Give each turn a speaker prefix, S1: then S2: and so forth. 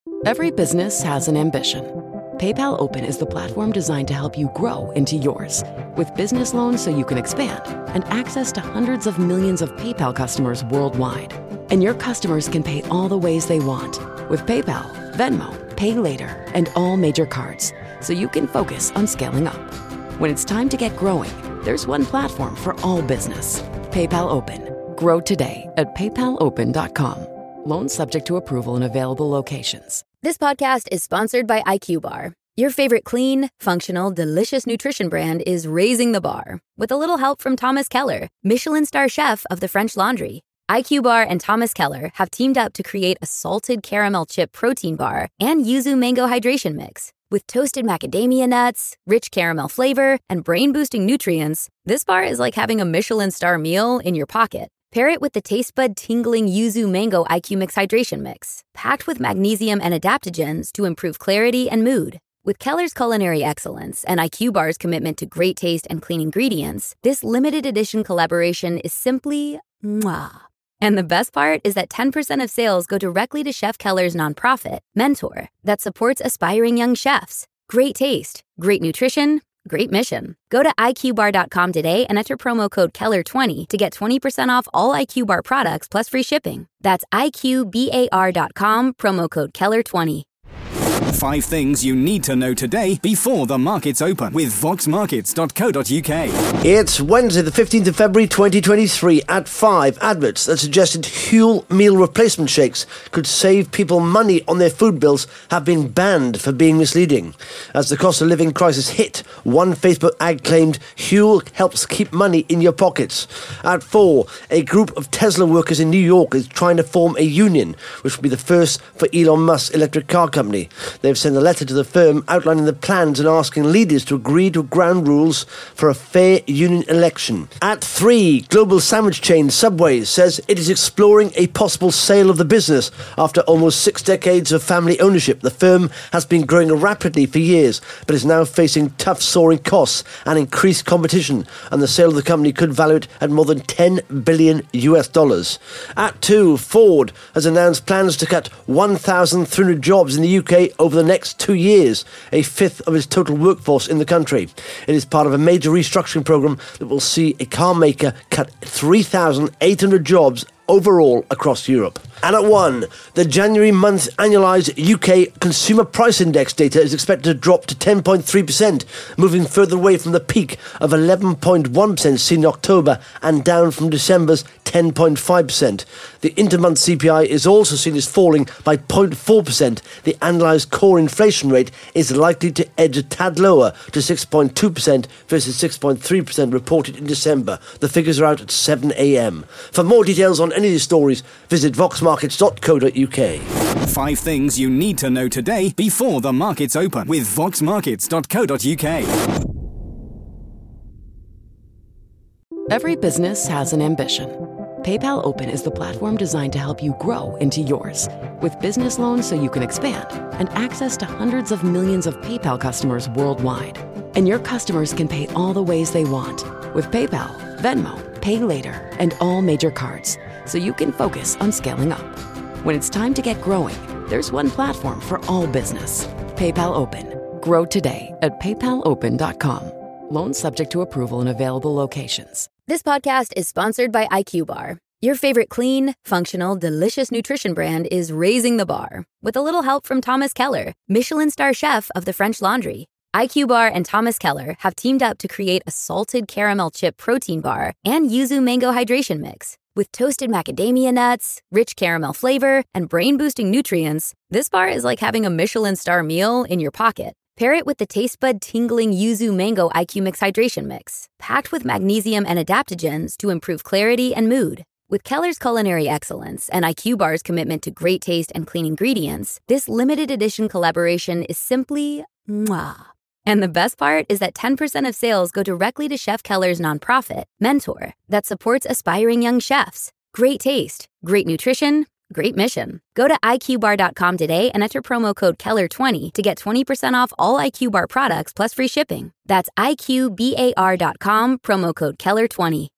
S1: Every business has an ambition. PayPal Open is the platform designed to help you grow into yours. With business loans so you can expand and access to hundreds of millions of PayPal customers worldwide. And your customers can pay all the ways they want with PayPal, Venmo, Pay Later, and all major cards, so you can focus on scaling up. When it's time to get growing, there's one platform for all business. PayPal Open. Grow today at paypalopen.com. Loans subject to approval in available locations.
S2: This podcast is sponsored by IQ Bar. Your favorite clean, functional, delicious nutrition brand is raising the bar with a little help from Thomas Keller, Michelin star chef of the French Laundry. IQ Bar and Thomas Keller have teamed up to create a salted caramel chip protein bar and yuzu mango hydration mix. With toasted macadamia nuts, rich caramel flavor, and brain-boosting nutrients, this bar is like having a Michelin star meal in your pocket. Pair it with the taste bud tingling yuzu mango IQ Mix hydration mix, packed with magnesium and adaptogens to improve clarity and mood. With Keller's culinary excellence and IQ Bar's commitment to great taste and clean ingredients, this limited edition collaboration is simply mwah. And the best part is that 10% of sales go directly to Chef Keller's nonprofit, Mentor, that supports aspiring young chefs. Great taste, great nutrition, great mission. Go to iqbar.com today and enter promo code Keller20 to get 20% off all IQ Bar products plus free shipping. That's iqbar.com, promo code Keller20.
S3: 5 things you need to know today before the markets open with voxmarkets.co.uk.
S4: It's Wednesday, the 15th of February 2023 at 5. Adverts that suggested Huel meal replacement shakes could save people money on their food bills have been banned for being misleading. As the cost of living crisis hit, one Facebook ad claimed Huel helps keep money in your pockets. At 4, a group of Tesla workers in New York is trying to form a union, which will be the first for Elon Musk's electric car company. They've sent a letter to the firm outlining the plans and asking leaders to agree to ground rules for a fair union election. At 3, global sandwich chain Subway says it is exploring a possible sale of the business after almost 6 decades of family ownership. The firm has been growing rapidly for years, but is now facing tough soaring costs and increased competition, and the sale of the company could value it at more than $10 billion. At 2, Ford has announced plans to cut 1,300 jobs in the UK over the next 2 years, a fifth of its total workforce in the country. It is part of a major restructuring programme that will see a car maker cut 3,800 jobs overall across Europe. And at 1, the January month annualised UK Consumer Price Index data is expected to drop to 10.3%, moving further away from the peak of 11.1% seen in October and down from December's 10.5%. The intermonth CPI is also seen as falling by 0.4%. The analysed core inflation rate is likely to edge a tad lower to 6.2% versus 6.3% reported in December. The figures are out at 7 a.m. For more details on any of these stories, visit voxmarkets.co.uk.
S3: 5 things you need to know today before the markets open with voxmarkets.co.uk.
S1: Every business has an ambition. PayPal Open is the platform designed to help you grow into yours. With business loans so you can expand and access to hundreds of millions of PayPal customers worldwide. And your customers can pay all the ways they want with PayPal, Venmo, Pay Later, and all major cards, so you can focus on scaling up. When it's time to get growing, there's one platform for all business. PayPal Open. Grow today at paypalopen.com. Loans subject to approval in available locations.
S2: This podcast is sponsored by IQ Bar. Your favorite clean, functional, delicious nutrition brand is raising the bar with a little help from Thomas Keller, Michelin star chef of the French Laundry. IQ Bar and Thomas Keller have teamed up to create a salted caramel chip protein bar and yuzu mango hydration mix. With toasted macadamia nuts, rich caramel flavor, and brain-boosting nutrients, this bar is like having a Michelin star meal in your pocket. Pair it with the taste bud tingling yuzu mango IQ Mix hydration mix, packed with magnesium and adaptogens to improve clarity and mood. With Keller's culinary excellence and IQ Bar's commitment to great taste and clean ingredients, this limited edition collaboration is simply mwah. And the best part is that 10% of sales go directly to Chef Keller's nonprofit, Mentor, that supports aspiring young chefs. Great taste, great nutrition, great mission. Go to iqbar.com today and enter promo code Keller20 to get 20% off all IQ Bar products plus free shipping. That's iqbar.com, promo code Keller20.